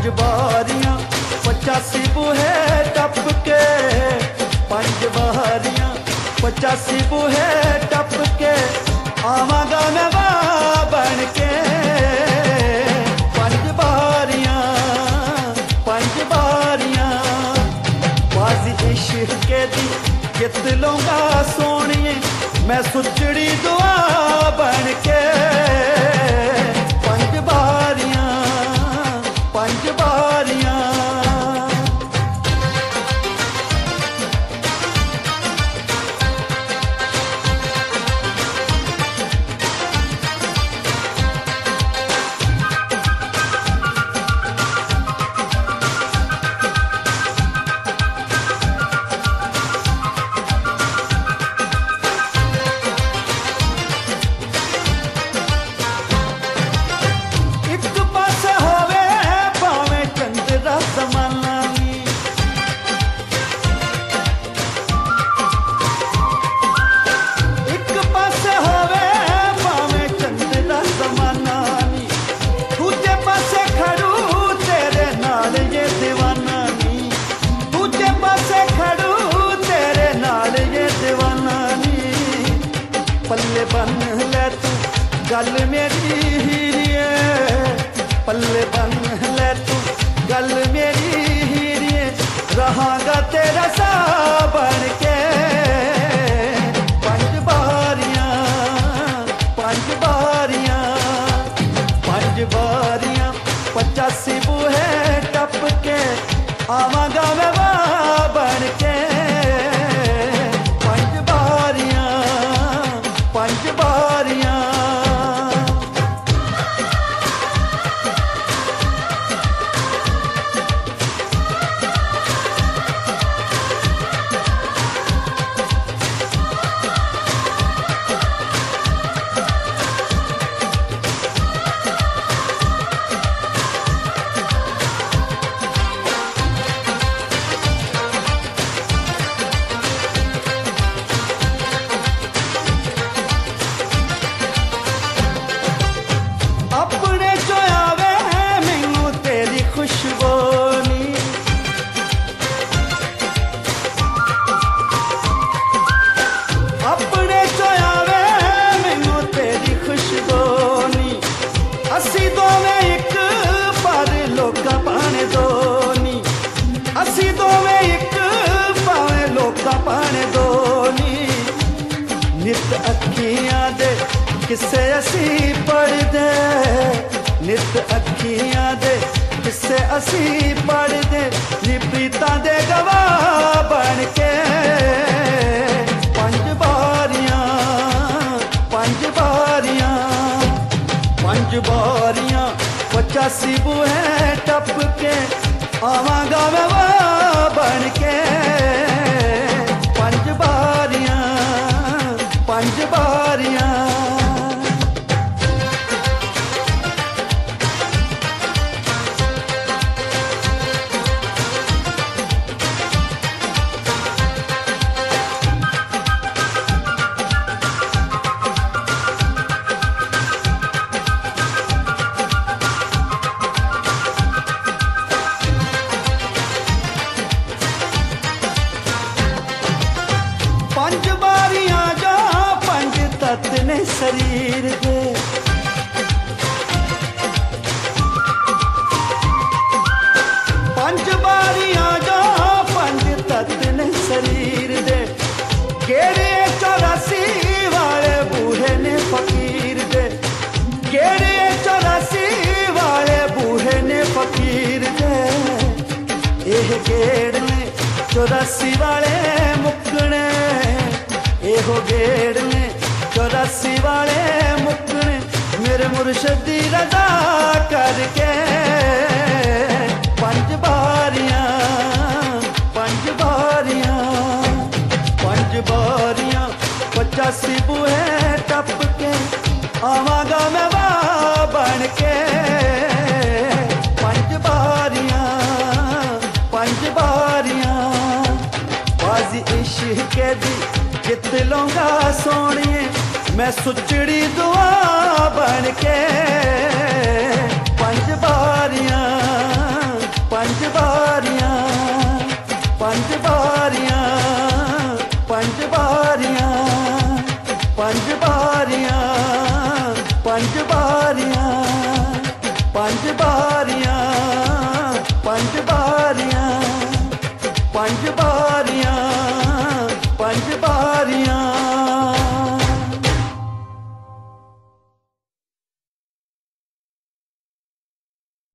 पंज बारियां 85 बूहे टप के, पंज बारियां 85 बूहे टप के आवांगा मैं वाह बन के। पंज बारियां बाजी इश्क दी जित लूंगा सोनिए मैं सुचड़ी दुआ बन के। पंज बारियां पल्ले बन ले तू गल मेरी हीरिए, पल्ले बन ले तू गल मेरी हीरिए रहांगा तेरा सा बन के। पंज बारियां 85 बूहे टप के आवांगा मैं वाह बन के। पंज बारियां नित अखियां दे किस्से असी पढ़दे, नित अखियां दे किस्से असी पढ़दे नी प्रीतां दे गवाह बन के। पंज बारियां 85 बूहे टप के आवांगा मैं वाह बन के। पंज बारियां पंज बारियां जा पंज तत्त ने शरीर दे, पंज बारियां जा पंज तत्त ने शरीर दे केड़े 84 वाले बूहे ने फकीर दे, केड़े 84 वाले बूहे ने फकीर दे। एह गेड़ ने 84 वाले मुकने, एहो गेड़ ने 84 वाले मुकने मेरे मुर्शद दी रजा करके। पंज बारियां 85 बूहे टप के आवांगा मैं वाह बन के। पंज बारियां बाजी इश्क दी जित लूंगा सोनिए मैं सुचड़ी दुआ बन के। पंज बारियां पंज बारियां पंज बारियां पंज बारियां पंज बारियां पंज बारियां पंज बारियां पंज बारियां पंज बारियां पंज बारियां